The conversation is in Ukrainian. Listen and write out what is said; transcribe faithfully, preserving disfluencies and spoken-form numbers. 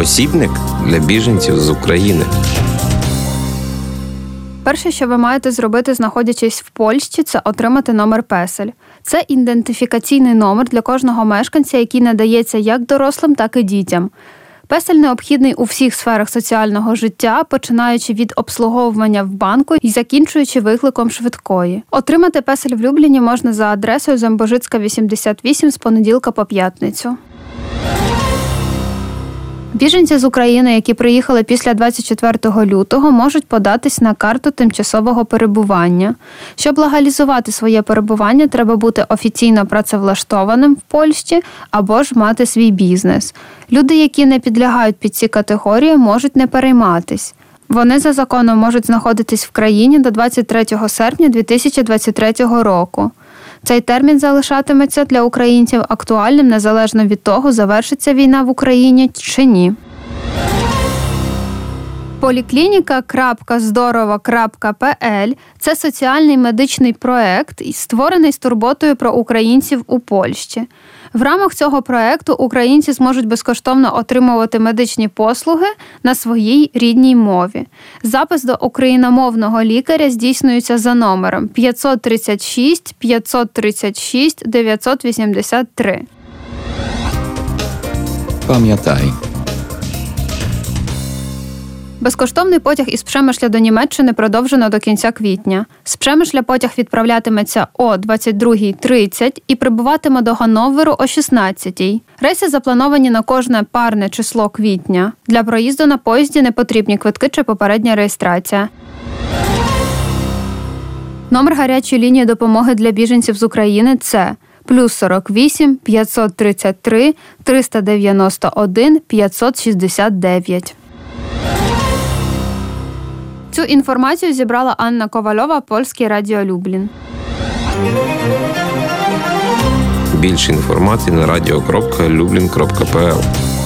посібник для біженців з України. Перше, що ви маєте зробити, знаходячись в Польщі, це отримати номер песель. Це ідентифікаційний номер для кожного мешканця, який надається як дорослим, так і дітям. Песель необхідний у всіх сферах соціального життя, починаючи від обслуговування в банку і закінчуючи викликом швидкої. Отримати песель в Любліні можна за адресою Замбожицька, вісімдесят вісім з понеділка по п'ятницю. Біженці з України, які приїхали після двадцять четвертого лютого, можуть податись на карту тимчасового перебування. Щоб легалізувати своє перебування, треба бути офіційно працевлаштованим в Польщі або ж мати свій бізнес. Люди, які не підлягають під ці категорії, можуть не перейматись. Вони за законом можуть знаходитись в країні до двадцять третього серпня дві тисячі двадцять третього року. Цей термін залишатиметься для українців актуальним незалежно від того, завершиться війна в Україні чи ні. Поліклініка крапка здорова крапка пе ель – це соціальний медичний проект, створений з турботою про українців у Польщі. В рамках цього проекту українці зможуть безкоштовно отримувати медичні послуги на своїй рідній мові. Запис до україномовного лікаря здійснюється за номером п'ятсот тридцять шість п'ятсот тридцять шість дев'ятсот вісімдесят три. Пам'ятай. Безкоштовний потяг із Przemyśla до Німеччини продовжено до кінця квітня. З Przemyśla потяг відправлятиметься о двадцять друга тридцять і прибуватиме до Ганноверу о шістнадцятій. Рейси заплановані на кожне парне число квітня. Для проїзду на поїзді не потрібні квитки чи попередня реєстрація. Номер гарячої лінії допомоги для біженців з України – це плюс сорок вісім п'ятсот тридцять три триста дев'яносто один п'ятсот шістдесят дев'ять. Цю інформацію зібрала Анна Ковальова, Польське радіо Люблін. Більше інформації на радіо крапка люблін крапка пе ел.